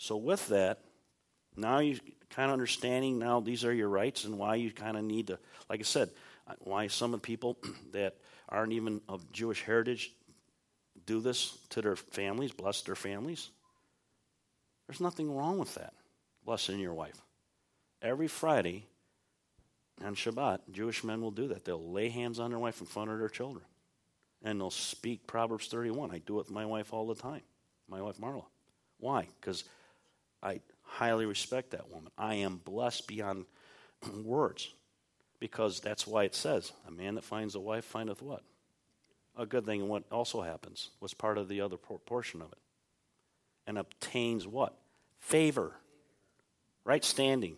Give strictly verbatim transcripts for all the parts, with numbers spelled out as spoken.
So with that, now you kind of understanding now these are your rights and why you kind of need to, like I said, why some of the people that aren't even of Jewish heritage do this to their families, bless their families. There's nothing wrong with that, blessing your wife. Every Friday on Shabbat, Jewish men will do that. They'll lay hands on their wife in front of their children. And they'll speak Proverbs thirty-one. I do it with my wife all the time, my wife Marla. Why? Because I highly respect that woman. I am blessed beyond words. Because that's why it says, a man that finds a wife findeth what? A good thing. And what also happens was part of the other portion of it. And obtains what? Favor. Right standing.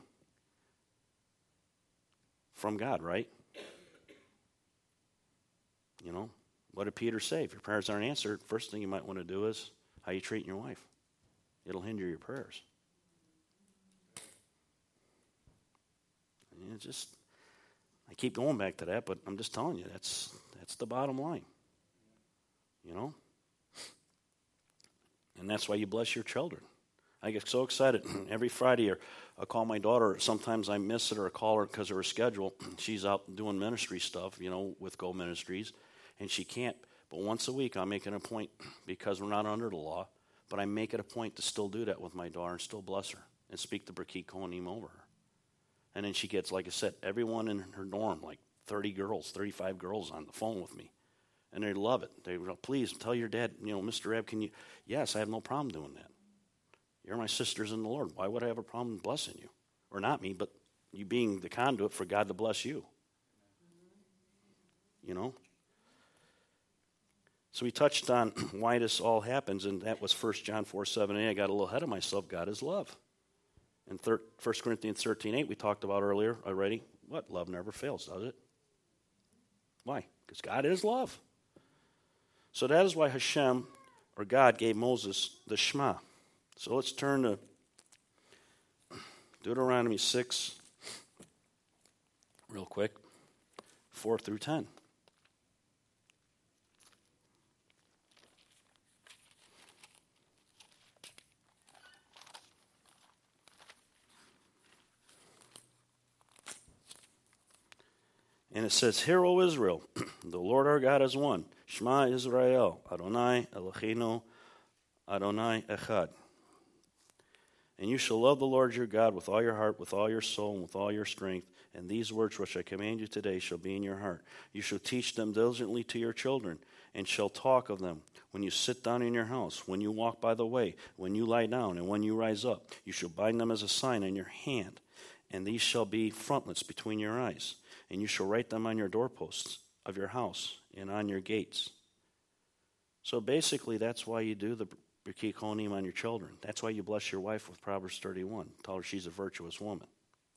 From God, right? You know, what did Peter say? If your prayers aren't answered, first thing you might want to do is how you treat your wife. It'll hinder your prayers. And it just, I keep going back to that, but I'm just telling you, that's that's the bottom line. You know? And that's why you bless your children. I get so excited. Every Friday, or I'll call my daughter. Sometimes I miss it or I call her because of her schedule. She's out doing ministry stuff, you know, with Go Ministries, and she can't. But once a week, I make it a point, because we're not under the law, but I make it a point to still do that with my daughter and still bless her and speak the B'rkit Kohanim over her. And then she gets, like I said, everyone in her dorm, like thirty girls, thirty-five girls on the phone with me. And they love it. They go, please tell your dad, you know, Mister Ebb, can you? Yes, I have no problem doing that. You're my sisters in the Lord. Why would I have a problem blessing you? Or not me, but you being the conduit for God to bless you. You know? So we touched on why this all happens, and that was First John four seven a. I got a little ahead of myself. God is love. And First Corinthians thirteen eight we talked about earlier already. What? Love never fails, does it? Why? Because God is love. So that is why Hashem, or God, gave Moses the Shema. So let's turn to Deuteronomy six, real quick, four through ten. And it says, Hear, O Israel, the Lord our God is one. Shema Israel, Adonai Eloheinu, Adonai Echad. And you shall love the Lord your God with all your heart, with all your soul, and with all your strength. And these words which I command you today shall be in your heart. You shall teach them diligently to your children, and shall talk of them when you sit down in your house, when you walk by the way, when you lie down, and when you rise up. You shall bind them as a sign in your hand, and these shall be frontlets between your eyes. And you shall write them on your doorposts of your house and on your gates. So basically, that's why you do the B'rkit Kohanim on your children. That's why you bless your wife with Proverbs thirty-one. Tell her she's a virtuous woman.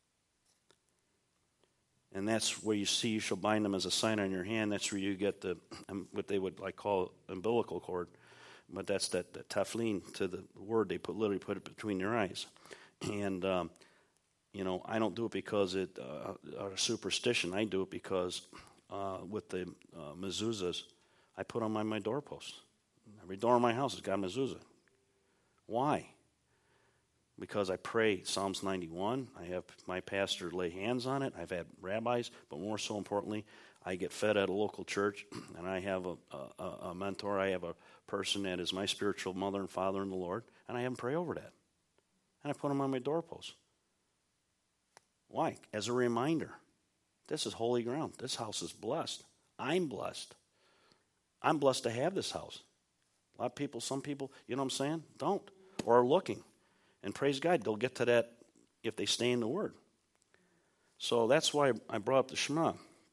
And that's where you see you shall bind them as a sign on your hand. That's where you get the, what they would like call umbilical cord. But that's that, that tefillin to the word. They put literally put it between your eyes. And, um, you know, I don't do it because it uh, a superstition. I do it because uh, with the uh, mezuzahs, I put them on my doorpost. Every door in my house has got a mezuzah. Why? Because I pray Psalms ninety-one. I have my pastor lay hands on it. I've had rabbis, but more so importantly, I get fed at a local church, and I have a, a, a mentor. I have a person that is my spiritual mother and father in the Lord, and I have them pray over that. And I put them on my doorpost. Why? As a reminder. This is holy ground. This house is blessed. I'm blessed. I'm blessed to have this house. A lot of people, some people, you know what I'm saying, don't, or are looking. And praise God, they'll get to that if they stay in the Word. So that's why I brought up the Shema.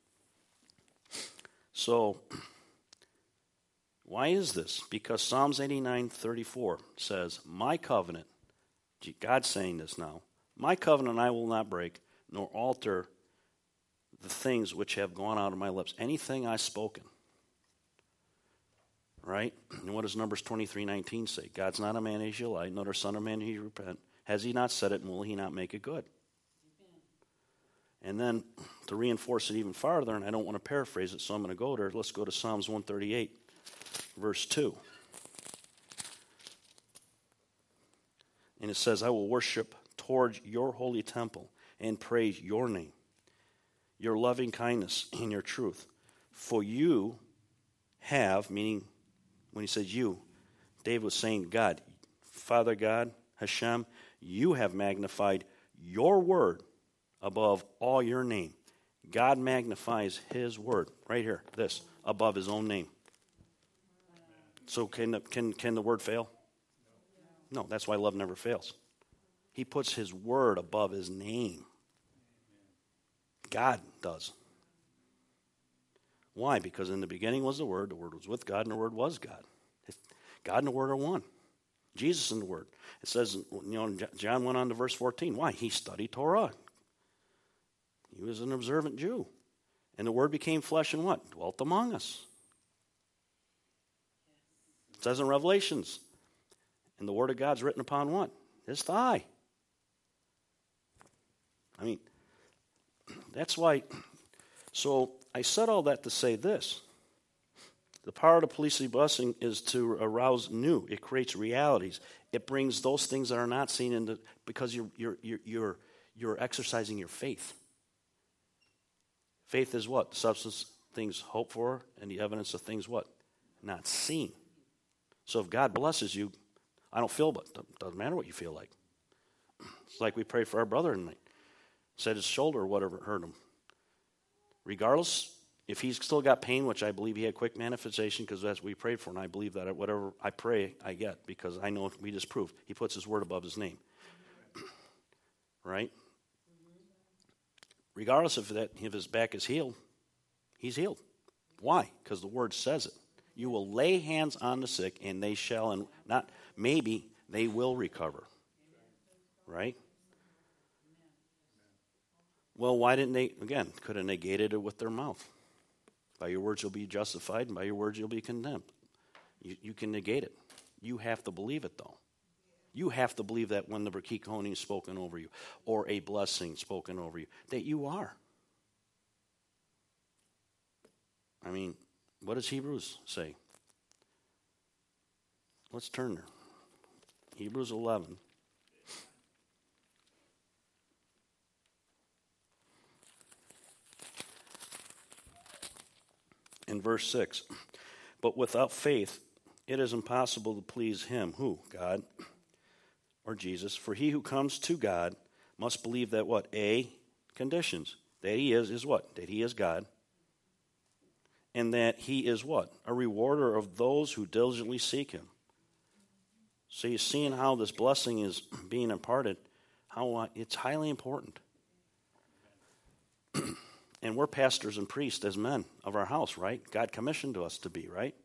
So, why is this? Because Psalms eighty-nine thirty-four says, My covenant, God's saying this now, my covenant I will not break, nor alter the things which have gone out of my lips. Anything I've spoken. Right? And what does Numbers twenty-three nineteen say? God's not a man he shall lie, nor a son of man he repent. Has he not said it, and will he not make it good? Amen. And then to reinforce it even farther, and I don't want to paraphrase it, so I'm going to go there. Let's go to Psalms one thirty-eight, verse two. And it says, I will worship towards your holy temple and praise your name, your loving kindness and your truth. For you have, meaning when he says you, David was saying God, Father God, Hashem, you have magnified your word above all your name. God magnifies his word, right here, this, above his own name. So can the, can, can the word fail? No, that's why love never fails. He puts his word above his name. God does. Why? Because in the beginning was the Word, the Word was with God, and the Word was God. God and the Word are one. Jesus and the Word. It says, you know, John went on to verse fourteen. Why? He studied Torah. He was an observant Jew. And the Word became flesh and what? Dwelt among us. It says in Revelations, and the Word of God's written upon what? His thigh. I mean, that's why, so I said all that to say this. The power of the police blessing is to arouse new. It creates realities. It brings those things that are not seen into, because you're, you're, you're, you're, you're exercising your faith. Faith is what? The substance things hoped for and the evidence of things what? Not seen. So if God blesses you, I don't feel, but it doesn't matter what you feel like. It's like we prayed for our brother tonight. Said his shoulder or whatever hurt him. Regardless, if he's still got pain, which I believe he had quick manifestation because that's what we prayed for, and I believe that whatever I pray, I get, because I know we just proved he puts his word above his name. Right? Regardless of that, if his back is healed, he's healed. Why? Because the word says it. You will lay hands on the sick, and they shall, and not maybe, they will recover. Right? Well, why didn't they, again, could have negated it with their mouth. By your words you'll be justified, and by your words you'll be condemned. You, you can negate it. You have to believe it, though. You have to believe that when the Berkikoni is spoken over you, or a blessing spoken over you, that you are. I mean, what does Hebrews say? Let's turn there. Hebrews eleven. In verse six, but without faith it is impossible to please him. Who? God or Jesus. For he who comes to God must believe that what? A, conditions. That he is, is what? That he is God. And that he is what? A rewarder of those who diligently seek him. So you're seeing how this blessing is being imparted, how uh, it's highly important. And we're pastors and priests as men of our house, right? God commissioned us to be, right?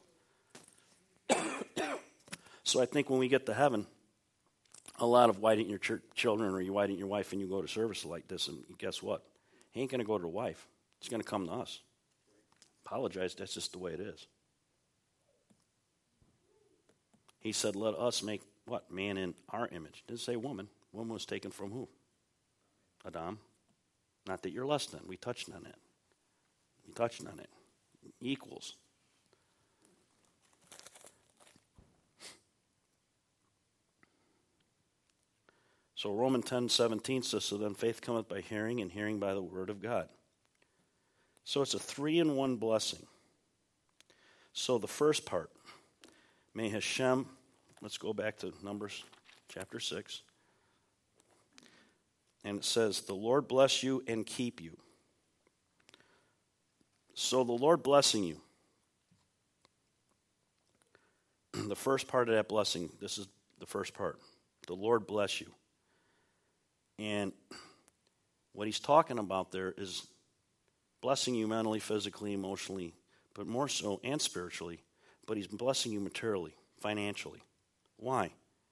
So I think when we get to heaven, a lot of why didn't your church, children or you why didn't your wife and you go to service like this, and guess what? He ain't going to go to the wife. He's going to come to us. Apologize, that's just the way it is. He said, let us make, what? Man in our image. Didn't say woman. Woman was taken from who? Adam. Not that you're less than. We touched on it. We touched on it. Equals. So Romans ten seventeen says, so then faith cometh by hearing, and hearing by the word of God. So it's a three-in-one blessing. So the first part, may Hashem, let's go back to Numbers chapter six. And it says, the Lord bless you and keep you. So the Lord blessing you. The first part of that blessing, this is the first part. The Lord bless you. And what he's talking about there is blessing you mentally, physically, emotionally, but more so, and spiritually. But he's blessing you materially, financially. Why?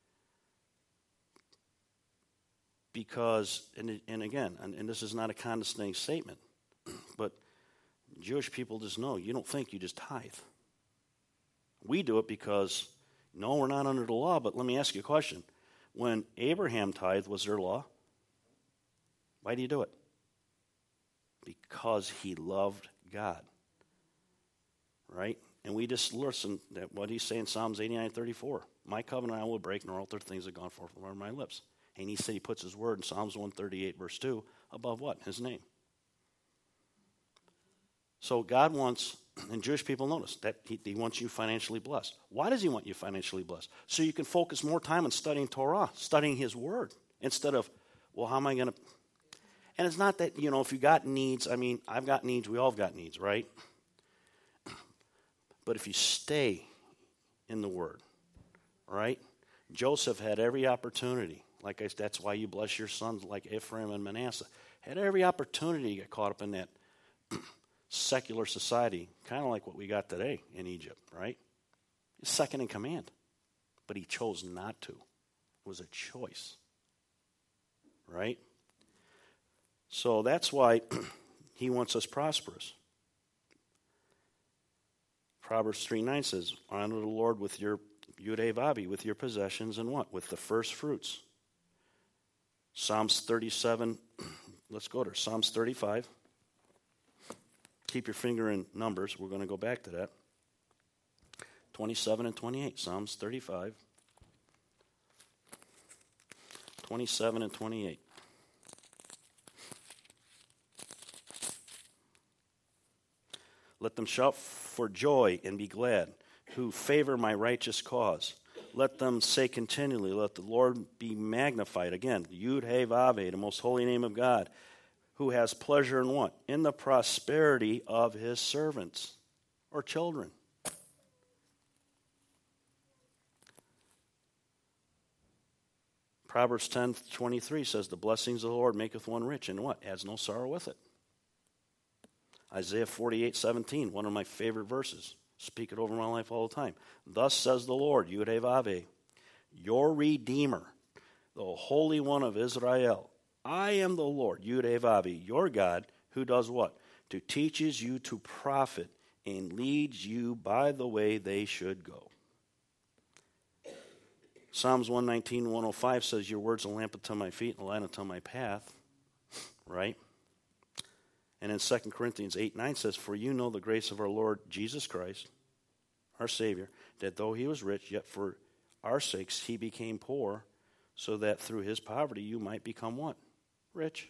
Because, and, and again, and, and this is not a condescending statement, but Jewish people just know, you don't think, you just tithe. We do it because, no, we're not under the law, but let me ask you a question. When Abraham tithed, was there law? Why do you do it? Because he loved God. Right? And we just listen to what he's saying in Psalms eighty-nine thirty-four. My covenant I will break, nor alter things that gone forth from my lips. And he said he puts his word in Psalms one thirty-eight, verse two, above what? His name. So God wants, and Jewish people notice, that he, he wants you financially blessed. Why does he want you financially blessed? So you can focus more time on studying Torah, studying his word, instead of, well, how am I going to... And it's not that, you know, if you got needs, I mean, I've got needs, we all have got needs, right? But if you stay in the word, right? Joseph had every opportunity. Like I said, that's why you bless your sons like Ephraim and Manasseh. Had every opportunity to get caught up in that secular society, kind of like what we got today in Egypt, right? He's second in command. But he chose not to. It was a choice, right? So that's why he wants us prosperous. Proverbs three nine says, honor the Lord with your Yud-Heh-Vav, with your possessions and what? With the first fruits. Psalms thirty-seven, let's go to Psalms thirty-five. Keep your finger in Numbers. We're going to go back to that. twenty-seven and twenty-eight. Psalms thirty-five. twenty-seven and twenty-eight. Let them shout for joy and be glad, who favor my righteous cause. Let them say continually, let the Lord be magnified. Again, Yud-Heh-Vav, the most holy name of God, who has pleasure in what? In the prosperity of his servants or children. Proverbs ten twenty-three says, the blessings of the Lord maketh one rich, and what? Adds no sorrow with it. Isaiah forty-eight seventeen, one of my favorite verses. Speak it over my life all the time. Thus says the Lord, Yud-Heh-Vav, your Redeemer, the Holy One of Israel. I am the Lord, Yud-Heh-Vav, your God, who does what? To teaches you to profit and leads you by the way they should go. Psalms one nineteen, one oh five says, your words are a lamp unto my feet and a light unto my path. Right? And in Second Corinthians eight nine says, for you know the grace of our Lord Jesus Christ, our Savior, that though he was rich, yet for our sakes he became poor, so that through his poverty you might become what? Rich.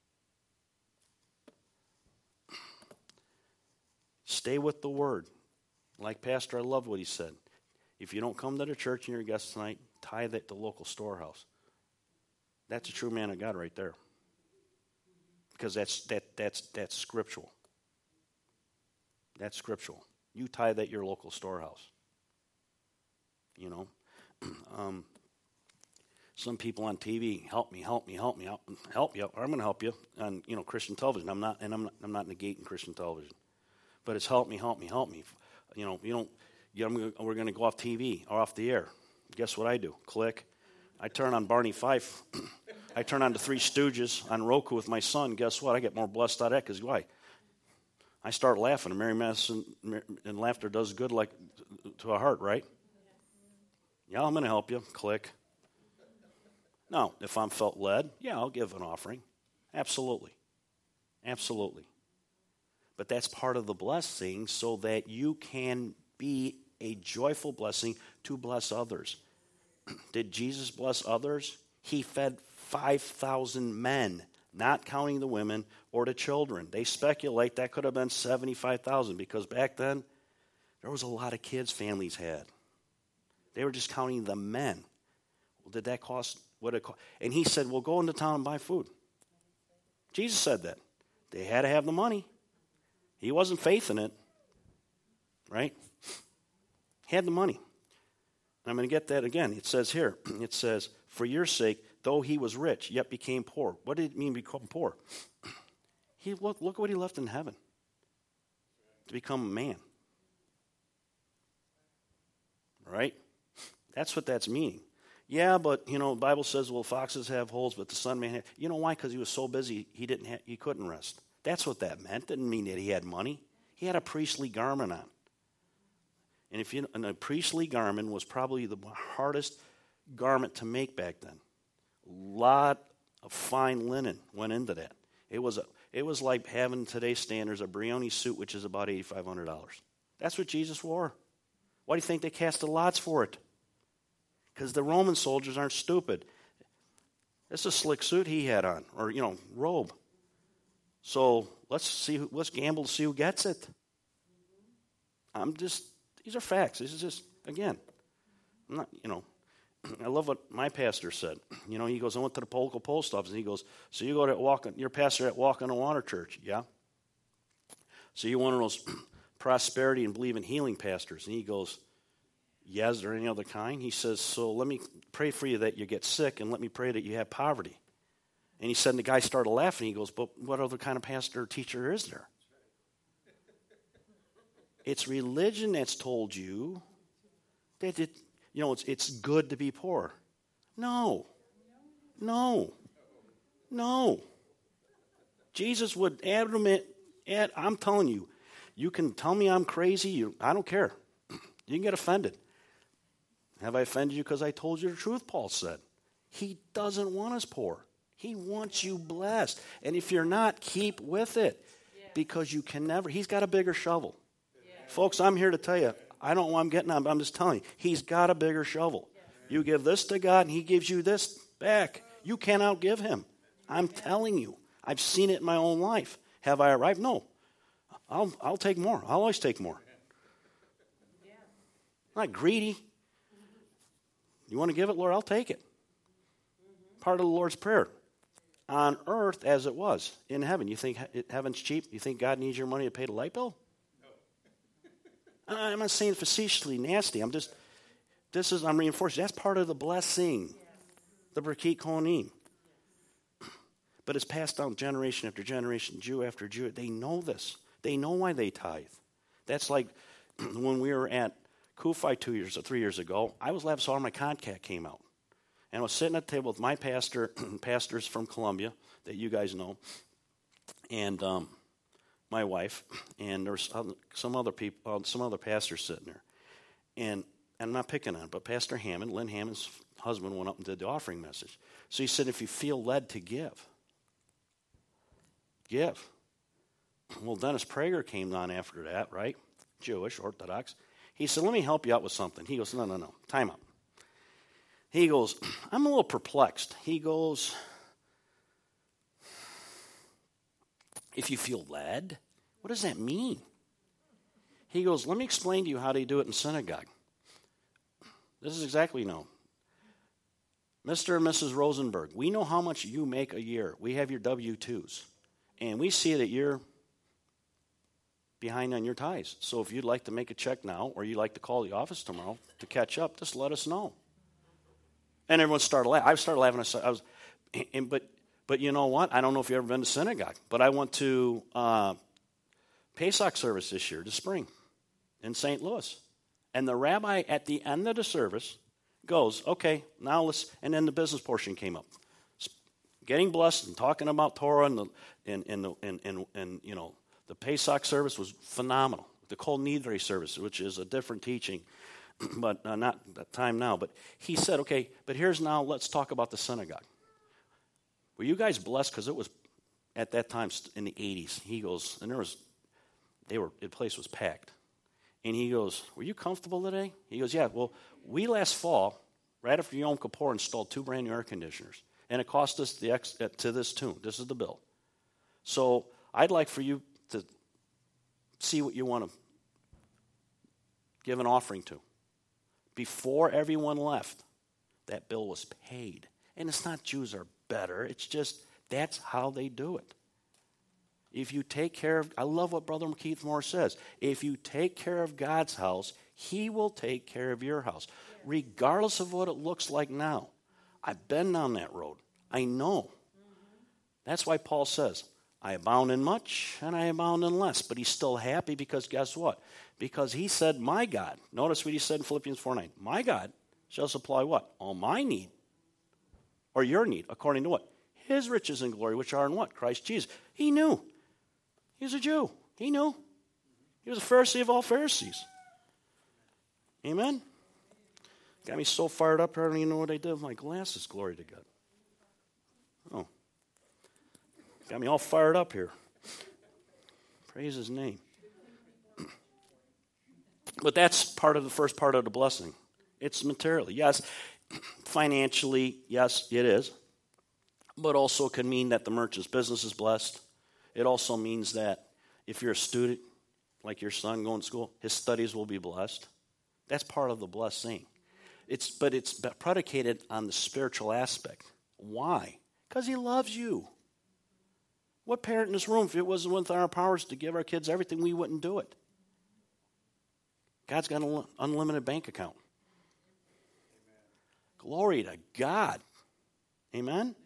Stay with the word. Like Pastor, I love what he said. If you don't come to the church and you're a guest tonight, tithe at the local storehouse. That's a true man of God right there. Because that's that that's that's scriptural. That's scriptural. You tithe at your local storehouse. You know, um, some people on T V help me, help me, help me, help, help you. I'm going to help you on you know Christian television. I'm not, and I'm not, I'm not negating Christian television, but it's help me, help me, help me. You know, you don't. You know, we're going to go off T V or off the air. Guess what I do? Click. I turn on Barney Fife. I turn on the Three Stooges on Roku with my son. Guess what? I get more blessed out of that because why? I start laughing. And Mary Madison and laughter does good like to a heart, right? Yeah, I'm going to help you. Click. Now, if I'm felt led, yeah, I'll give an offering. Absolutely. Absolutely. But that's part of the blessing so that you can be a joyful blessing to bless others. Did Jesus bless others? He fed five thousand men, not counting the women or the children. They speculate that could have been seventy-five thousand because back then there was a lot of kids families had. They were just counting the men. Well, did that cost what it cost? And he said, well, go into town and buy food. Jesus said that. They had to have the money. He wasn't faithing it, right? He had the money. And I'm going to get that again. It says here, it says, for your sake, though he was rich, yet became poor. What did it mean become poor? He look, look what he left in heaven to become a man. Right? That's what that's meaning. Yeah, but, you know, the Bible says, well, foxes have holes, but the son may have. You know why? Because he was so busy, he didn't ha- he couldn't rest. That's what that meant. Didn't mean that he had money. He had a priestly garment on. And if you, and a priestly garment was probably the hardest garment to make back then. A lot of fine linen went into that. It was a, it was like having today's standards a Brioni suit, which is about eighty-five hundred dollars. That's what Jesus wore. Why do you think they cast the lots for it? Because the Roman soldiers aren't stupid. It's a slick suit he had on, or, you know, robe. So let's see, who, let's gamble to see who gets it. I'm just, these are facts. This is just, again, I'm not, you know, I love what my pastor said. You know, he goes, I went to the local post office, and he goes, so you go to walk, your pastor at Walk on the Water Church, yeah? So you're one of those prosperity and believe in healing pastors. And he goes, yeah, is there any other kind? He says, so let me pray for you that you get sick, and let me pray that you have poverty. And he said, and the guy started laughing. He goes, but what other kind of pastor or teacher is there? It's religion that's told you that it, you know, it's it's good to be poor. No. No. No. Jesus would adamant, add, I'm telling you, you can tell me I'm crazy. You, I don't care. You can get offended. Have I offended you because I told you the truth, Paul said. He doesn't want us poor. He wants you blessed. And if you're not, keep with it. Yeah. Because you can never. He's got a bigger shovel. Yeah. Folks, I'm here to tell you, I don't know what I'm getting on, but I'm just telling you, he's got a bigger shovel. Yeah. You give this to God, and he gives you this back. You can't outgive him. I'm yeah. telling you. I've seen it in my own life. Have I arrived? No. I'll, I'll take more. I'll always take more. Yeah. I'm not greedy. You want to give it, Lord? I'll take it. Mm-hmm. Part of the Lord's Prayer. On earth as it was in heaven. You think heaven's cheap? You think God needs your money to pay the light bill? No. I'm not saying facetiously nasty. I'm just, this is, I'm reinforcing. That's part of the blessing. Yeah. The Brakit Kohanim. But it's passed down generation after generation, Jew after Jew. They know this. They know why they tithe. That's like when we were at Kufi two years or three years ago. I was laughing, saw my contact came out. And I was sitting at the table with my pastor, pastors from Columbia that you guys know, and um, my wife, and there was some other people, some other pastors sitting there. And, and I'm not picking on it, but Pastor Hammond, Lynn Hammond's husband, went up and did the offering message. So he said, if you feel led to give, give. Well, Dennis Prager came on after that, right? Jewish, Orthodox. He said, let me help you out with something. He goes, no, no, no, time out. He goes, I'm a little perplexed. He goes, if you feel led, what does that mean? He goes, let me explain to you how they do it in synagogue. This is exactly no. Mister and Missus Rosenberg, we know how much you make a year. We have your W two's. And we see that you're behind on your tithes. So if you'd like to make a check now, or you'd like to call the office tomorrow to catch up, just let us know. And everyone started laughing. I started laughing. I was, and, but but you know what? I don't know if you've ever been to synagogue, but I went to uh, Pesach service this year, this spring, in Saint Louis. And the rabbi at the end of the service goes, okay, now let's, and then the business portion came up. Getting blessed and talking about Torah and, the, and, and, the, and, and, and you know, the Pesach service was phenomenal. The Kol Nidre service, which is a different teaching, but uh, not that time now. But he said, okay, but here's now, let's talk about the synagogue. Were you guys blessed? Because it was, at that time, in the eighties. He goes, and there was, they were, the place was packed. And he goes, were you comfortable today? He goes, yeah, well, we last fall, right after Yom Kippur, installed two brand new air conditioners. And it cost us the ex, to this tune. This is the bill. So I'd like for you to see what you want to give an offering to. Before everyone left, that bill was paid. And it's not Jews are better. It's just that's how they do it. If you take care of, I love what Brother Keith Moore says. If you take care of God's house, he will take care of your house, regardless of what it looks like now. I've been down that road. I know. Mm-hmm. That's why Paul says, I abound in much and I abound in less. But he's still happy because guess what? Because he said, my God. Notice what he said in Philippians four nine. My God shall supply what? All my need. Or your need. According to what? His riches and glory, which are in what? Christ Jesus. He knew. He was a Jew. He knew. He was a Pharisee of all Pharisees. Amen? Got me so fired up, I don't even know what I did with my glasses. Glory to God. Oh. Got me all fired up here. Praise his name. But that's part of the first part of the blessing. It's materially. Yes, financially, yes, it is. But also can mean that the merchant's business is blessed. It also means that if you're a student, like your son going to school, his studies will be blessed. That's part of the blessing. It's, but it's predicated on the spiritual aspect. Why? Because he loves you. What parent in this room, if it wasn't within our powers to give our kids everything, we wouldn't do it. God's got an unlimited bank account. Amen. Glory to God. Amen?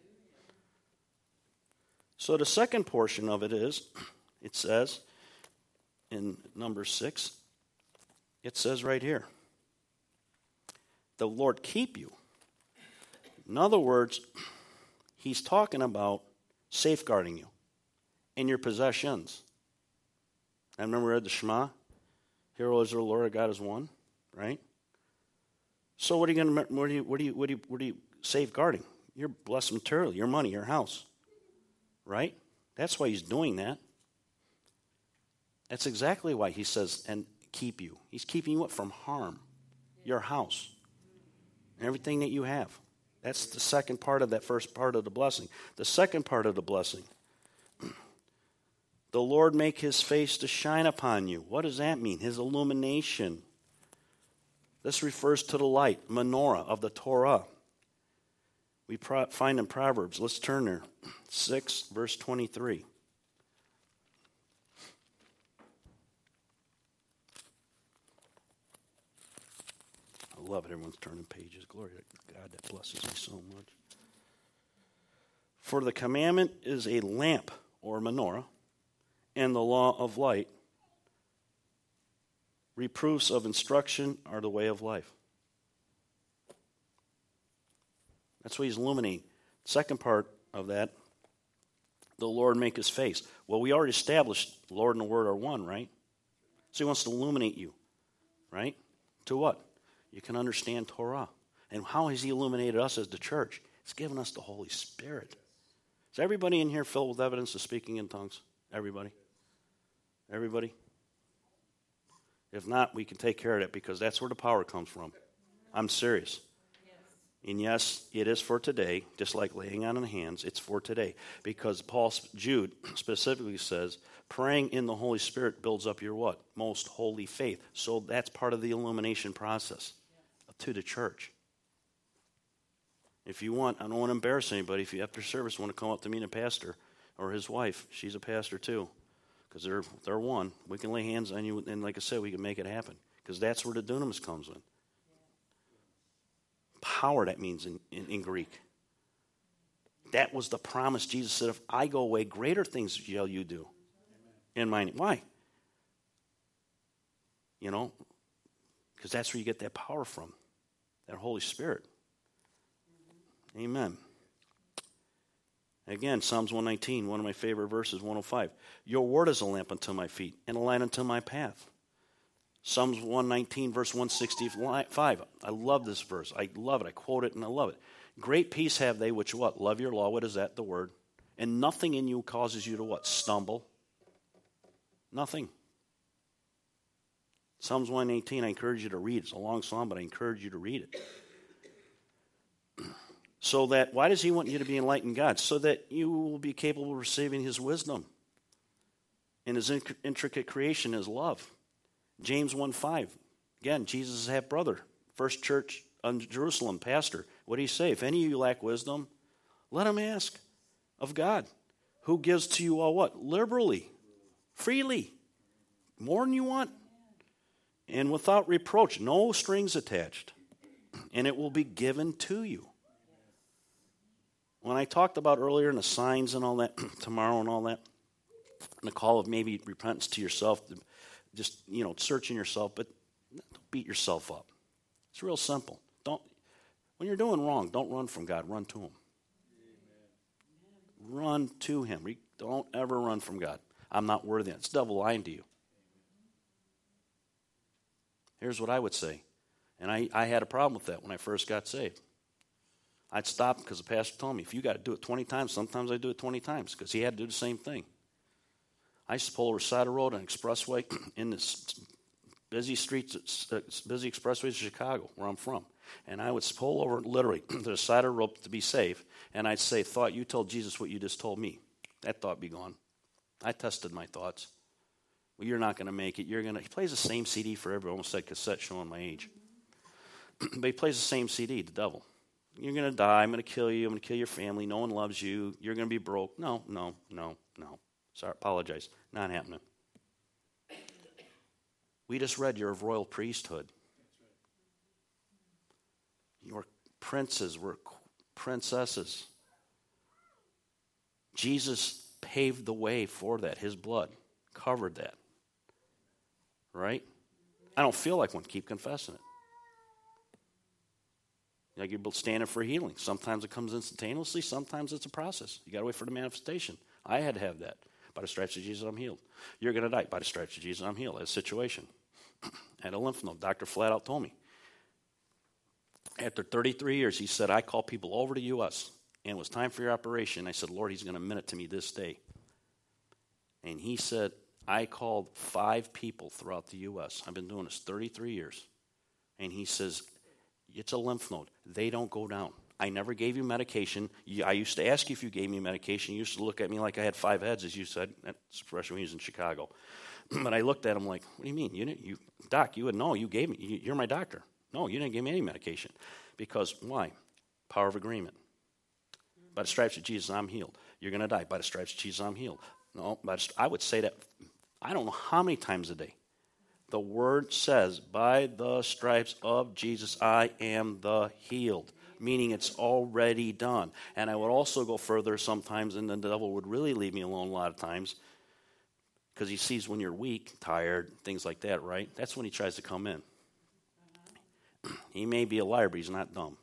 So the second portion of it is, it says in number six, it says right here, the Lord keep you. In other words, he's talking about safeguarding you and your possessions. I remember we read the Shema. Hear, O Israel, Lord our God is one, right? So what are you going to? What are you? What are you? What are you? What are you safeguarding? Your blessed material, your money, your house, right? That's why he's doing that. That's exactly why he says, and keep you. He's keeping you up from harm, your house, and everything that you have. That's the second part of that first part of the blessing. The second part of the blessing. The Lord make his face to shine upon you. What does that mean? His illumination. This refers to the light, menorah of the Torah. We pro- find in Proverbs, let's turn there, six, verse twenty-three. I love it, everyone's turning pages. Glory to God, that blesses me so much. For the commandment is a lamp, or menorah, and the law of light. Reproofs of instruction are the way of life. That's what he's illuminating. Second part of that, the Lord make his face. Well, we already established the Lord and the Word are one, right? So he wants to illuminate you, right? To what? You can understand Torah. And how has he illuminated us as the church? He's given us the Holy Spirit. Is everybody in here filled with evidence of speaking in tongues? Everybody? Everybody? If not, we can take care of it because that's where the power comes from. I'm serious. And yes, it is for today, just like laying on the hands, it's for today. Because Paul, Jude specifically says, praying in the Holy Spirit builds up your what? Most holy faith. So that's part of the illumination process to the church. If you want, I don't want to embarrass anybody, if you after service want to come up to me and a pastor or his wife, she's a pastor too, because they're, they're one. We can lay hands on you, and like I said, we can make it happen. Because that's where the dunamis comes in. Power, that means in, in, in Greek. That was the promise. Jesus said, if I go away, greater things shall you do. Amen. In my name. Why? You know, because that's where you get that power from. That Holy Spirit. Mm-hmm. Amen. Again, Psalms one nineteen, one of my favorite verses, one oh five. Your word is a lamp unto my feet and a light unto my path. Psalms one nineteen, verse one sixty-five. I love this verse. I love it. I quote it and I love it. Great peace have they which what? Love your law. What is that? The word. And nothing in you causes you to what? Stumble. Nothing. Psalms one eighteen, I encourage you to read. It's a long psalm, but I encourage you to read it. So that, why does he want you to be enlightened, God? So that you will be capable of receiving his wisdom and his intricate creation, his love. James one five. Again, Jesus' half-brother, first church in Jerusalem, pastor. What do he say? If any of you lack wisdom, let him ask of God, who gives to you all what? Liberally, freely, more than you want, and without reproach, no strings attached, and it will be given to you. When I talked about earlier in the signs and all that, tomorrow and all that, and the call of maybe repentance to yourself, just, you know, searching yourself, but don't beat yourself up. It's real simple. Don't, when you're doing wrong, don't run from God. Run to him. Amen. Run to him. Don't ever run from God. I'm not worthy. It's the devil lying to you. Here's what I would say. And I, I had a problem with that when I first got saved. I'd stop because the pastor told me, if you got to do it twenty times, sometimes I do it twenty times because he had to do the same thing. I used to pull over the side of the road on an expressway in this busy streets, uh, busy expressways of Chicago, where I'm from. And I would pull over literally to the side of the road to be safe, and I'd say, thought, you told Jesus what you just told me. That thought be gone. I tested my thoughts. Well, you're not going to make it. You're going to. He plays the same C D for everyone. Almost said cassette showing my age. But he plays the same C D, the devil. You're going to die. I'm going to kill you. I'm going to kill your family. No one loves you. You're going to be broke. No, no, no, no. Sorry, apologize. Not happening. We just read you're of royal priesthood. You're princes. We're princesses. Jesus paved the way for that. His blood covered that. Right? I don't feel like one. Keep confessing it. Like you're standing for healing. Sometimes it comes instantaneously. Sometimes it's a process. You got to wait for the manifestation. I had to have that. By the stripes of Jesus, I'm healed. You're going to die. By the stripes of Jesus, I'm healed. That's a situation. At a lymph node, Doctor flat out told me. After thirty-three years, he said, I call people over to U S and it was time for your operation. I said, Lord, he's going to minute to me this day. And he said, I called five people throughout the U S I've been doing this thirty-three years. And he says, it's a lymph node. They don't go down. I never gave you medication. I used to ask you if you gave me medication. You used to look at me like I had five heads, as you said. That's expression we use in Chicago. But I looked at him like, what do you mean? You didn't, you, Doc, you would know. You gave me. You, you're my doctor. No, you didn't give me any medication. Because why? Power of agreement. By the stripes of Jesus, I'm healed. You're going to die. By the stripes of Jesus, I'm healed. No, but I would say that, I don't know how many times a day. The word says, by the stripes of Jesus, I am the healed. Meaning it's already done. And I would also go further sometimes, and the devil would really leave me alone a lot of times, because he sees when you're weak, tired, things like that, right? That's when he tries to come in. He may be a liar, but he's not dumb.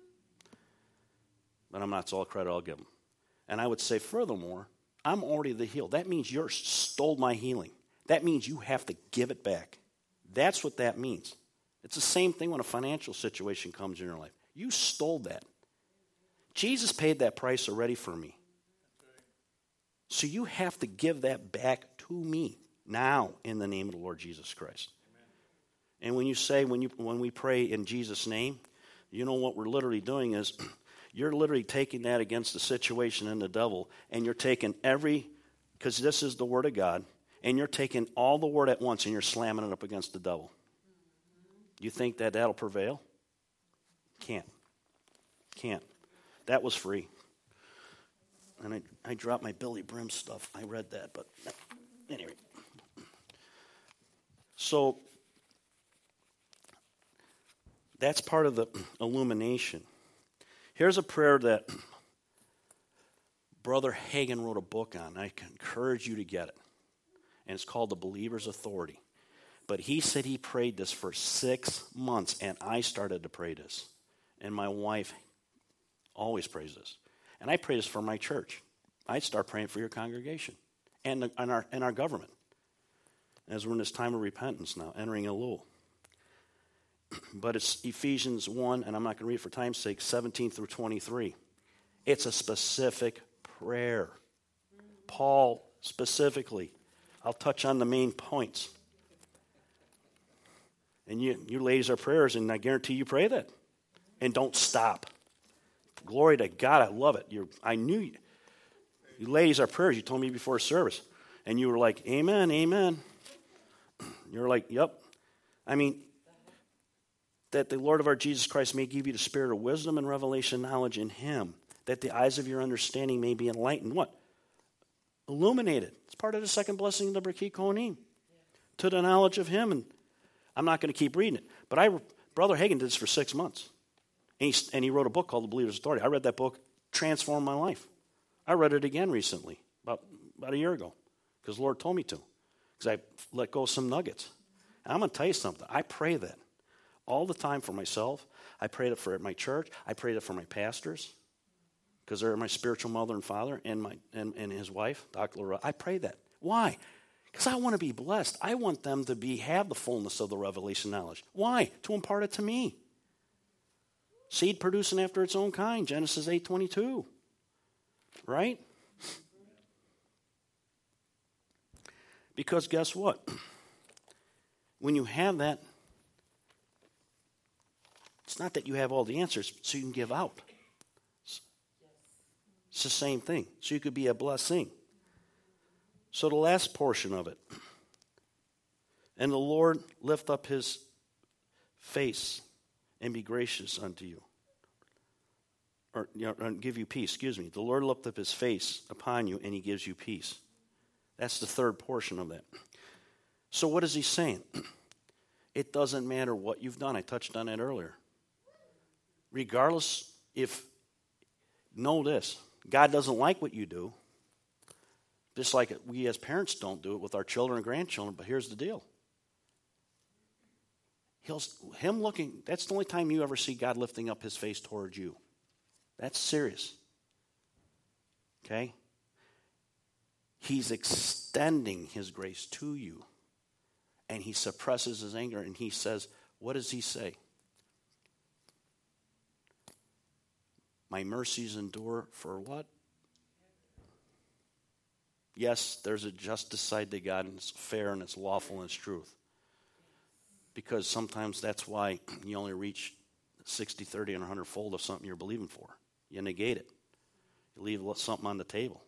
But I'm not, so all credit I'll give him. And I would say, furthermore, I'm already the healed. That means you stole my healing. That means you have to give it back. That's what that means. It's the same thing when a financial situation comes in your life. You stole that. Jesus paid that price already for me. So you have to give that back to me now in the name of the Lord Jesus Christ. And when you say, when you when we pray in Jesus' name, you know what we're literally doing is you're literally taking that against the situation and the devil, and you're taking every, because this is the word of God, and you're taking all the word at once and you're slamming it up against the devil. You think that that'll prevail? Can't. Can't. That was free. And I, I dropped my Billy Brim stuff. I read that, but anyway. So that's part of the illumination. Here's a prayer that Brother Hagin wrote a book on. I can encourage you to get it. And it's called The Believer's Authority. But he said he prayed this for six months, and I started to pray this. And my wife always prays this. And I pray this for my church. I'd start praying for your congregation and, the, and, our, and our government. As we're in this time of repentance now, entering Elul. But it's Ephesians one, and I'm not going to read it for time's sake, seventeen through twenty-three. It's a specific prayer. Paul specifically. I'll touch on the main points. And you, you ladies are prayers, and I guarantee you pray that. And don't stop. Glory to God, I love it. You're, I knew you. You ladies are prayers. You told me before service. And you were like, amen, amen. You were like, yep. I mean, that the Lord of our Jesus Christ may give you the spirit of wisdom and revelation knowledge in him, that the eyes of your understanding may be enlightened. What? Illuminated. It's part of the second blessing of the B'rachit Kohanim. To the knowledge of him. And I'm not going to keep reading it. But I, Brother Hagin did this for six months. And he, and he wrote a book called The Believer's Authority. I read that book, transformed my life. I read it again recently, about, about a year ago, because the Lord told me to, because I let go of some nuggets. And I'm going to tell you something. I pray that all the time for myself. I prayed it for my church. I prayed it for my pastors, because they're my spiritual mother and father, and my and, and his wife, Doctor Laura. I pray that. Why? Because I want to be blessed. I want them to be have the fullness of the revelation knowledge. Why? To impart it to me. Seed producing after its own kind, Genesis eight twenty-two. Right? Because guess what? when you have that, it's not that you have all the answers, so you can give out. It's the same thing. So you could be a blessing. So the last portion of it. And the Lord lift up his face and be gracious unto you. Or, you know, and give you peace, excuse me. The Lord lift up his face upon you and he gives you peace. That's the third portion of that. So what is he saying? It doesn't matter what you've done. I touched on that earlier. Regardless if, know this, God doesn't like what you do, just like we as parents don't do it with our children and grandchildren, but here's the deal. He'll, him looking, that's the only time you ever see God lifting up his face towards you. That's serious. Okay? He's extending his grace to you. And he suppresses his anger and he says, what does he say? My mercies endure for what? Yes, there's a justice side to God, and it's fair, and it's lawful, and it's truth. Because sometimes that's why you only reach sixty, thirty, and one hundred fold of something you're believing for. You negate it. You leave something on the table.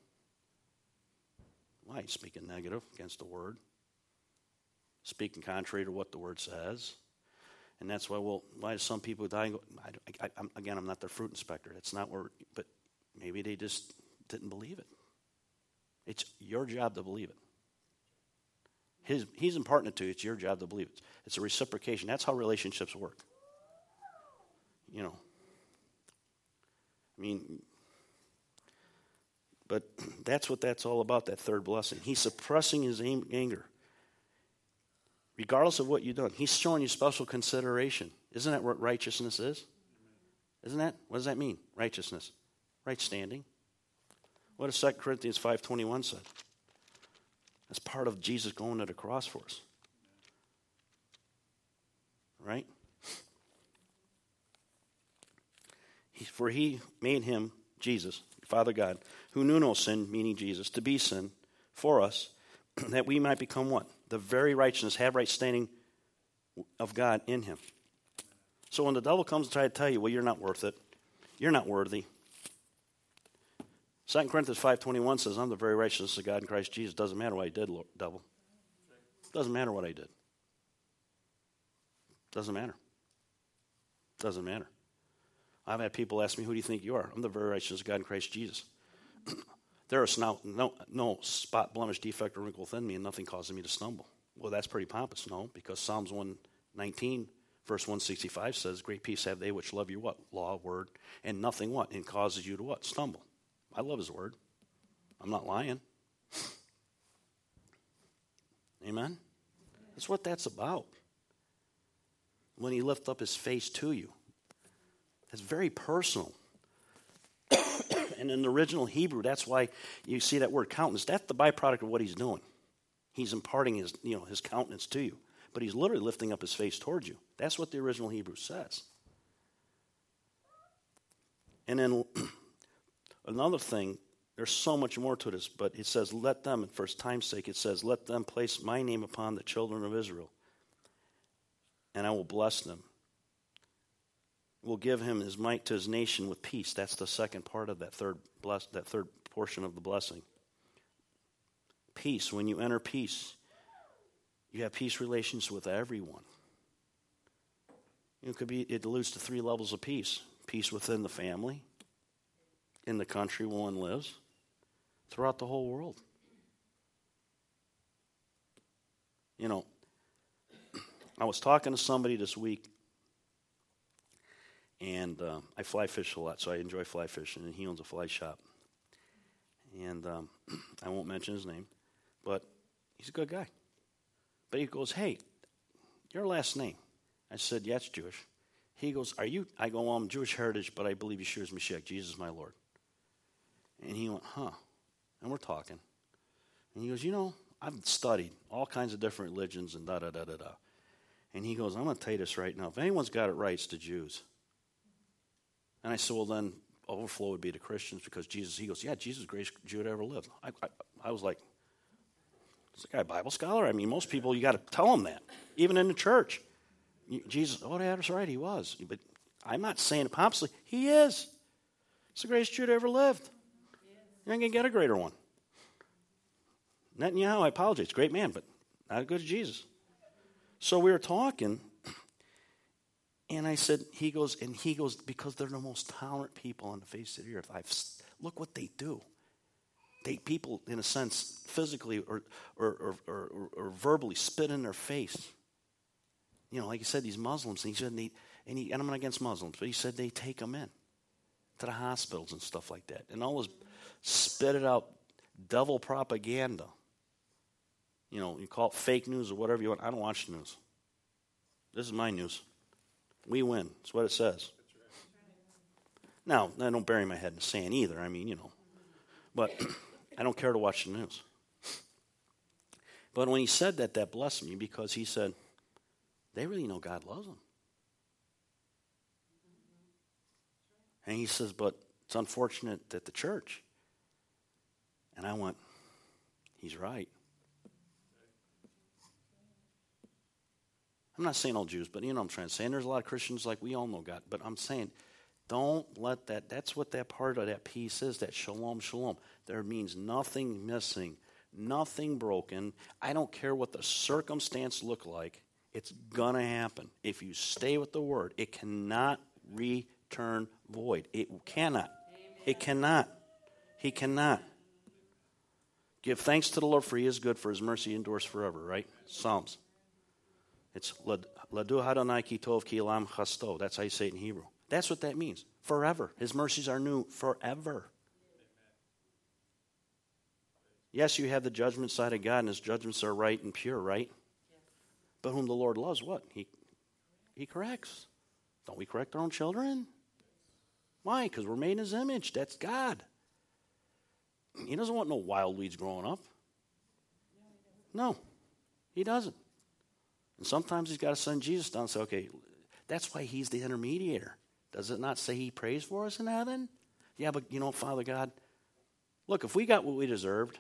Why? Speaking negative against the word. Speaking contrary to what the word says. And that's why, well, why do some people die and go, I, I, I'm, again, I'm not their fruit inspector. That's not where, but maybe they just didn't believe it. It's your job to believe it. His, he's imparting it to you. It's your job to believe it. It's a reciprocation. That's how relationships work. You know. I mean, but that's what that's all about, that third blessing. He's suppressing his anger. Regardless of what you've done, he's showing you special consideration. Isn't that what righteousness is? Isn't that? What does that mean? Righteousness. Right standing. What does Second Corinthians five twenty-one say? That's part of Jesus going to the cross for us. Right? He, for he made him, Jesus, Father God, who knew no sin, meaning Jesus, to be sin for us, that we might become what? The very righteousness, have right standing of God in him. So when the devil comes to try to tell you, well, you're not worth it, you're not worthy. Second Corinthians five twenty-one says, I'm the very righteousness of God in Christ Jesus. Doesn't matter what I did, Lord, devil. Doesn't matter what I did. Doesn't matter. Doesn't matter. I've had people ask me, who do you think you are? I'm the very righteousness of God in Christ Jesus. There is no, no, no spot, blemish, defect, or wrinkle within me, and nothing causing me to stumble. Well, that's pretty pompous. No, because Psalms one nineteen, verse one sixty-five says, great peace have they which love your what? Law, word, and nothing what? And causes you to what? Stumble. I love his word. I'm not lying. Amen? That's what that's about. When he lifts up his face to you. It's very personal. And in the original Hebrew, that's why you see that word countenance. That's the byproduct of what he's doing. He's imparting his, you know, his countenance to you. But he's literally lifting up his face towards you. That's what the original Hebrew says. And then another thing, there's so much more to this, but it says, let them, for time's sake, it says, let them place my name upon the children of Israel, and I will bless them. Will give him his might to his nation with peace. That's the second part of that third bless, that third portion of the blessing. Peace. When you enter peace, you have peace relations with everyone. It could be. It alludes to three levels of peace: peace within the family, in the country one lives, throughout the whole world. You know, I was talking to somebody this week. And uh, I fly fish a lot, so I enjoy fly fishing, and he owns a fly shop. And um, I won't mention his name, but he's a good guy. But he goes, hey, your last name? I said, yeah, it's Jewish. He goes, are you? I go, well, I'm Jewish heritage, but I believe Yeshua is Mashiach, Jesus my Lord. And he went, huh. And we're talking. And he goes, you know, I've studied all kinds of different religions and da-da-da-da-da. And he goes, I'm going to tell you this right now. If anyone's got it right, it's the Jews. And I said, well, then overflow would be to Christians because Jesus, he goes, yeah, Jesus is the greatest Jew that ever lived. I, I, I was like, Is the guy a Bible scholar? I mean, most people, you got to tell them that, even in the church. Jesus, oh, that's right, he was. But I'm not saying it pompously. He is. He's the greatest Jew that ever lived. You're not going to get a greater one. Netanyahu, I apologize, great man, but not as good as Jesus. So we were talking, and I said, he goes, and he goes, because they're the most tolerant people on the face of the earth. I've look what they do. They people, in a sense, physically or or, or, or or verbally spit in their face. You know, like he said, these Muslims, and he said, they, and, he, and I'm not against Muslims, but he said they take them in to the hospitals and stuff like that. And always spit it out, devil propaganda. You know, you call it fake news or whatever you want. I don't watch the news. This is my news. We win. That's what it says. Now, I don't bury my head in the sand either. I mean, you know. But I don't care to watch the news. But when he said that, that blessed me because he said, they really know God loves them. And he says, but it's unfortunate that the church. And I went, he's right. I'm not saying all Jews, but you know what I'm trying to say. And there's a lot of Christians like we all know God. But I'm saying, don't let that, that's what that part of that peace is, that shalom, shalom. There means nothing missing, nothing broken. I don't care what the circumstance look like. It's going to happen. If you stay with the word, it cannot return void. It cannot. Amen. It cannot. He cannot. Give thanks to the Lord, for he is good, for his mercy endures forever, right? Psalms. It's Ladu Hadonai ki tov ki elam chasto. That's how you say it in Hebrew. That's what that means. Forever. His mercies are new forever. Yes, you have the judgment side of God, and his judgments are right and pure, right? Yes. But whom the Lord loves, what? He he corrects. Don't we correct our own children? Why? Because we're made in his image. That's God. He doesn't want no wild weeds growing up. No, he doesn't. And sometimes he's got to send Jesus down and say, okay, that's why he's the intermediator. Does it not say he prays for us in heaven? Yeah, but you know, Father God, look, if we got what we deserved,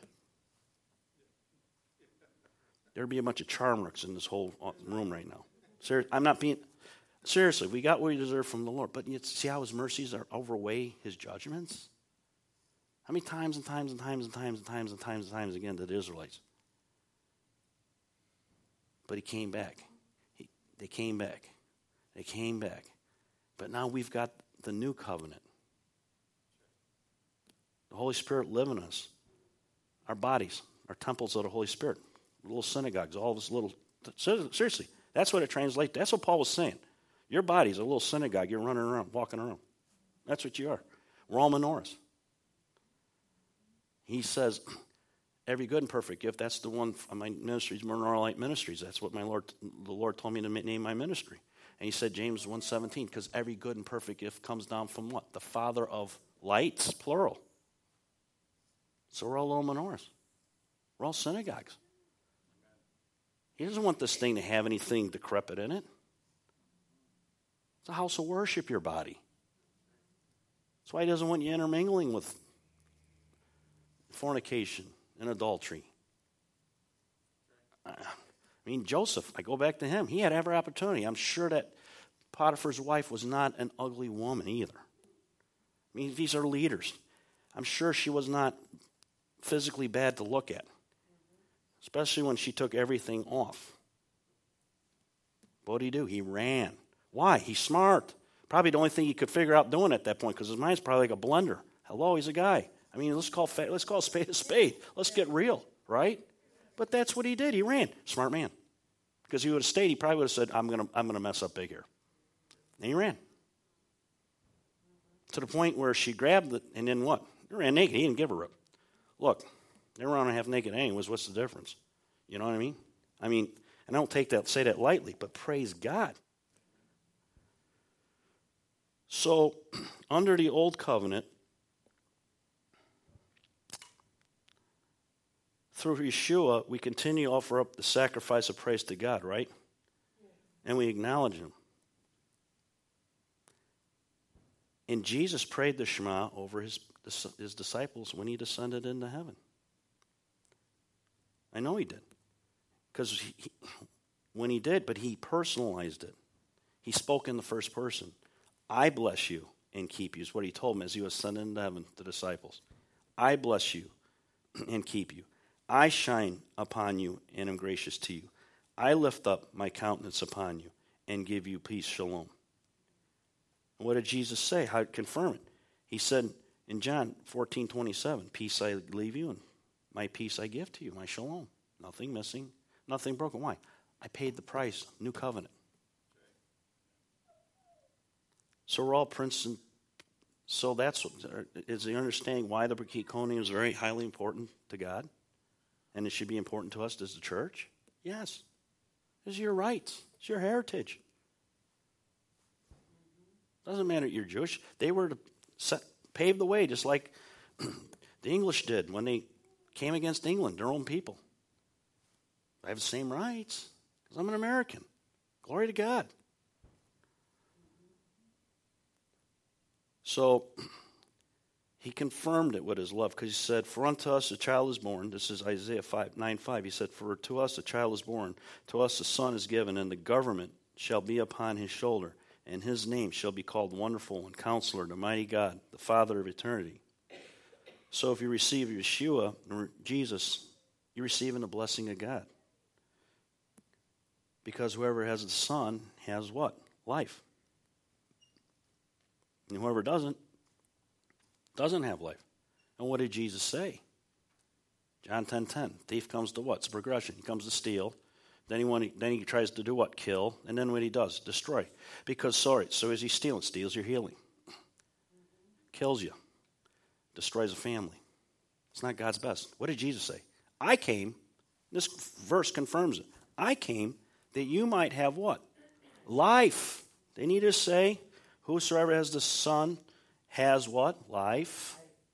there'd be a bunch of charmrooks in this whole room right now. Ser- I'm not being, seriously, we got what we deserve from the Lord. But you see how his mercies are overweigh his judgments? How many times and times and times and times and times and times and times again to the Israelites? But he came back. He, they came back. They came back. But now we've got the new covenant. The Holy Spirit live in us. Our bodies are temples of the Holy Spirit. Little synagogues, all this little... Seriously, that's what it translates. That's what Paul was saying. Your body's a little synagogue. You're running around, walking around. That's what you are. We're all menorahs. He says, every good and perfect gift, that's the one, my ministries, Menorah Light Ministries. That's what my Lord, the Lord told me to name my ministry. And he said, James one seventeen, because every good and perfect gift comes down from what? The Father of lights, plural. So we're all little menorahs. We're all synagogues. He doesn't want this thing to have anything decrepit in it. It's a house of worship, your body. That's why he doesn't want you intermingling with fornication and adultery. I mean, Joseph, I go back to him. He had every opportunity. I'm sure that Potiphar's wife was not an ugly woman either. I mean, these are leaders. I'm sure she was not physically bad to look at, especially when she took everything off. What did he do? He ran. Why? He's smart. Probably the only thing he could figure out doing at that point, because his mind's probably like a blender. Hello, he's a guy. I mean, let's call let's call a spade a spade. Let's get real, right? But that's what he did. He ran. Smart man. Because he would have stayed, he probably would have said, I'm gonna I'm gonna mess up big here. And he ran. To the point where she grabbed it, and then what? He ran naked. He didn't give her up. Look, they were around half naked anyways. What's the difference? You know what I mean? I mean, and I don't take that say that lightly, but praise God. So, under the old covenant, through Yeshua, we continue to offer up the sacrifice of praise to God, right? And we acknowledge him. And Jesus prayed the Shema over his, his disciples when he descended into heaven. I know he did. Because he, he, when he did, but he personalized it. He spoke in the first person. I bless you and keep you is what he told them as he was sending into heaven the disciples. I bless you and keep you. I shine upon you and am gracious to you. I lift up my countenance upon you and give you peace, shalom. What did Jesus say? How to confirm it? He said in John fourteen twenty-seven, peace I leave you and my peace I give to you, my shalom. Nothing missing, nothing broken. Why? I paid the price, new covenant. So we're all Prince and so that's is the understanding why the Preconium is very highly important to God, and it should be important to us as the church. Yes, it's your rights, it's your heritage. Doesn't matter you're Jewish. They were to set, pave the way, just like the English did when they came against England, their own people. I have the same rights because I'm an American. Glory to God. So he confirmed it with his love because he said, for unto us a child is born. This is Isaiah five, nine five. He said, for to us a child is born, to us a son is given, and the government shall be upon his shoulder, and his name shall be called Wonderful and Counselor, the Mighty God, the Father of eternity. So if you receive Yeshua, or Jesus, you're receiving the blessing of God. Because whoever has the Son has what? Life. And whoever doesn't, doesn't have life. And what did Jesus say? John ten ten. Thief comes to what? It's a progression. He comes to steal. Then he, want to, then he tries to do what? Kill. And then what he does? Destroy. Because, sorry, so is he stealing? Steals your healing. Kills you. Destroys a family. It's not God's best. What did Jesus say? I came, this verse confirms it. I came that you might have what? Life. They need to say, whosoever has the Son has what? Life.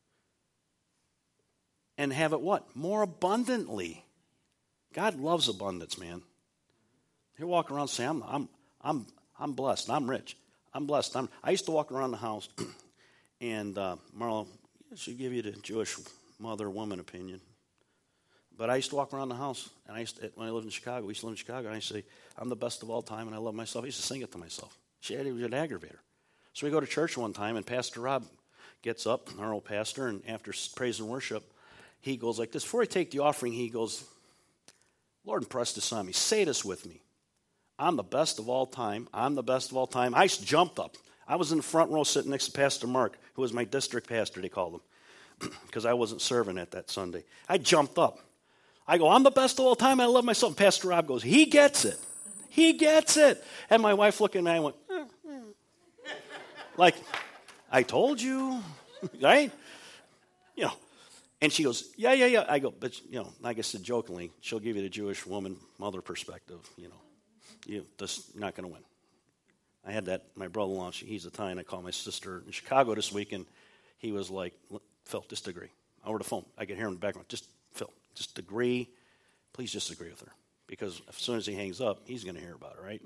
And have it what? More abundantly. God loves abundance, man. You walk around saying, I'm, I'm, I'm, I'm blessed. I'm rich. I'm blessed. I'm, I used to walk around the house, and uh, Marla, I should give you the Jewish mother woman opinion. But I used to walk around the house, and I used to, when I lived in Chicago, we used to live in Chicago, and I used to say, I'm the best of all time, and I love myself. I used to sing it to myself. She had, it was an aggravator. So we go to church one time, and Pastor Rob gets up, our old pastor, and after praise and worship, he goes like this. Before I take the offering, he goes, Lord, impress this on me. Say this with me. I'm the best of all time. I'm the best of all time. I jumped up. I was in the front row sitting next to Pastor Mark, who was my district pastor, they called him, because I wasn't serving at that Sunday. I jumped up. I go, I'm the best of all time. I love myself. And Pastor Rob goes, he gets it. He gets it. And my wife looked at me and I went, eh, eh. Like, I told you, right? You know. And she goes, yeah, yeah, yeah. I go, but, you know, like I said jokingly, she'll give you the Jewish woman mother perspective, you know. You're just not going to win. I had that, my brother-in-law, he's Italian. I called my sister in Chicago this week, and he was like, Phil, just agree. Over the phone. I could hear him in the background. Just, Phil, just agree. Please just agree with her. Because as soon as he hangs up, he's going to hear about it, right?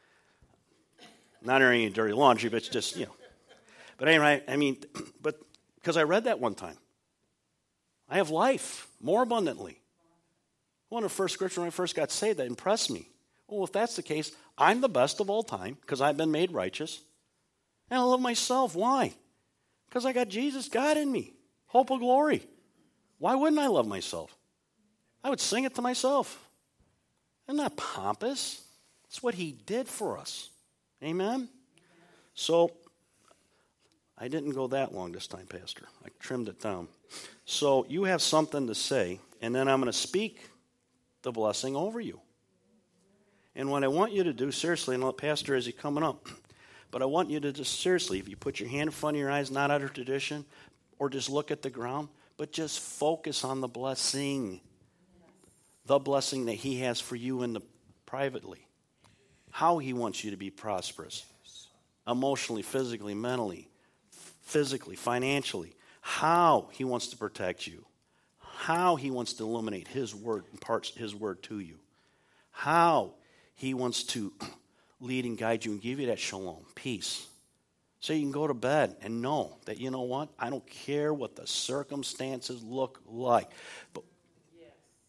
Not airing any dirty laundry, but it's just, you know. But anyway, I mean, but because I read that one time. I have life more abundantly. One of the first scriptures when I first got saved that impressed me. Well, if that's the case, I'm the best of all time because I've been made righteous. And I love myself. Why? Because I got Jesus, God in me. Hope of glory. Why wouldn't I love myself? I would sing it to myself. I'm not pompous. It's what he did for us. Amen? So, I didn't go that long this time, Pastor. I trimmed it down. So you have something to say, and then I'm going to speak the blessing over you. And what I want you to do, seriously, and Pastor, is he coming up? But I want you to just, seriously, if you put your hand in front of your eyes, not out of tradition, or just look at the ground, but just focus on the blessing. The blessing that he has for you in the privately. How he wants you to be prosperous. Emotionally, physically, mentally, physically, financially. How he wants to protect you. How he wants to illuminate his word, imparts his word to you. How he wants to lead and guide you and give you that shalom, peace. So you can go to bed and know that, you know what? I don't care what the circumstances look like. But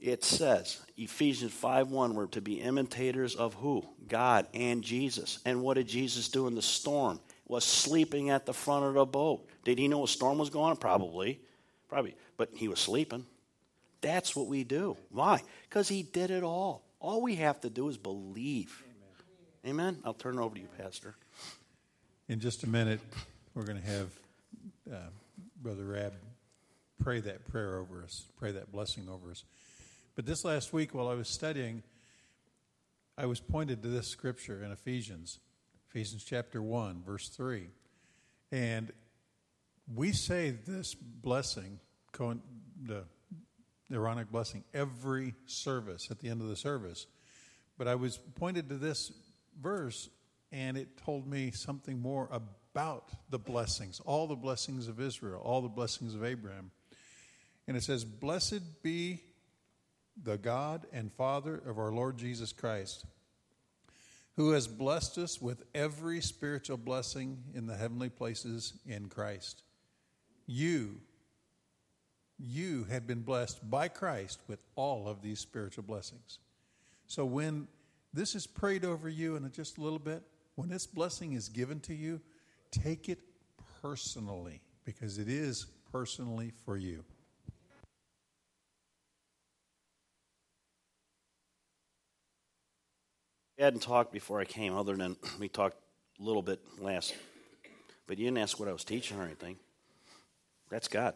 It says, Ephesians five one, we're to be imitators of who? God and Jesus. And what did Jesus do in the storm? Was sleeping at the front of the boat. Did he know a storm was going on? Probably. Probably. But he was sleeping. That's what we do. Why? Because he did it all. All we have to do is believe. Amen? Amen? I'll turn it over to you, Pastor. In just a minute, we're going to have uh, Brother Rab pray that prayer over us, pray that blessing over us. But this last week, while I was studying, I was pointed to this scripture in Ephesians, Ephesians chapter one, verse three. And we say this blessing, the Aaronic blessing, every service, at the end of the service. But I was pointed to this verse, and it told me something more about the blessings, all the blessings of Israel, all the blessings of Abraham. And it says, "Blessed be the God and Father of our Lord Jesus Christ, who has blessed us with every spiritual blessing in the heavenly places in Christ." You, you have been blessed by Christ with all of these spiritual blessings. So when this is prayed over you in just a little bit, when this blessing is given to you, take it personally, because it is personally for you. I hadn't talked before I came, other than we talked a little bit last, but you didn't ask what I was teaching or anything. That's God.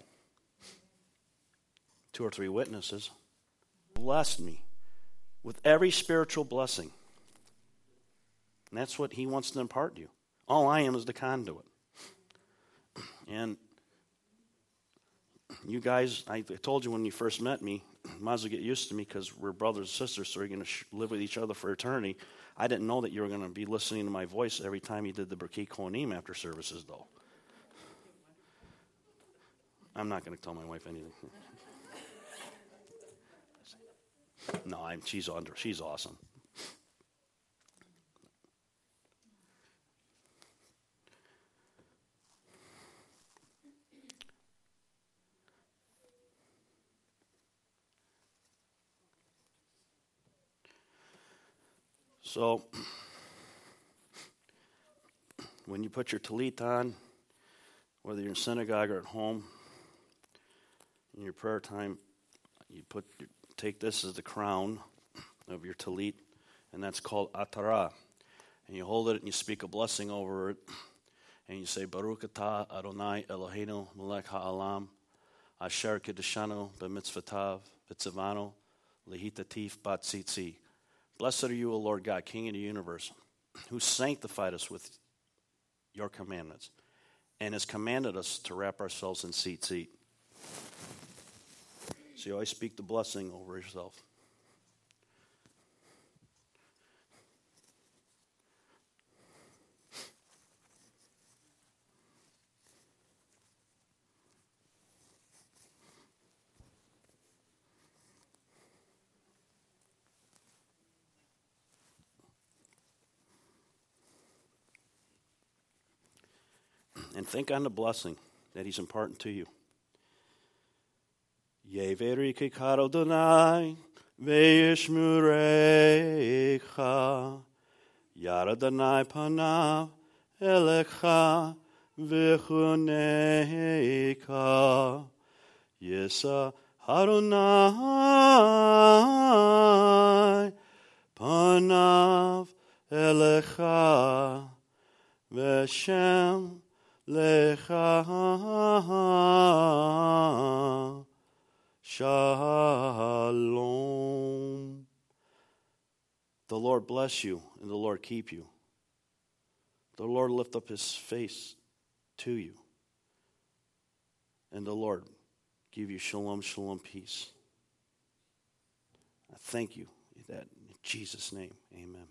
Two or three witnesses blessed me with every spiritual blessing. And that's what he wants to impart to you. All I am is the conduit. And you guys, I told you when you first met me, might as well get used to me because we're brothers and sisters, so we're going to sh- live with each other for eternity. I didn't know that you were going to be listening to my voice every time you did the Berkee Kohanim after services, though. I'm not going to tell my wife anything. No, I'm, she's under. She's awesome. So, when you put your tallit on, whether you're in synagogue or at home, in your prayer time, you put take this as the crown of your tallit, and that's called atara. And you hold it and you speak a blessing over it, and you say, Baruch atah Adonai Eloheinu melech ha'alam, asher kedeshanu b'mitzvotav v'tzivanu lehitatif bat tzitzi. Blessed are you, O Lord God, King of the universe, who sanctified us with your commandments and has commanded us to wrap ourselves in tzitzit. So you always speak the blessing over yourself. And think on the blessing that he's imparting to you. Yeveri kikar Adonai ve'yishmurecha Yar Adonai panav elecha v'chunecha Yisa Adonai panav elecha v'shem lecha Shalom. The Lord bless you and the Lord keep you. The Lord lift up his face to you. And the Lord give you shalom, shalom, peace. I thank you that in Jesus' name, amen.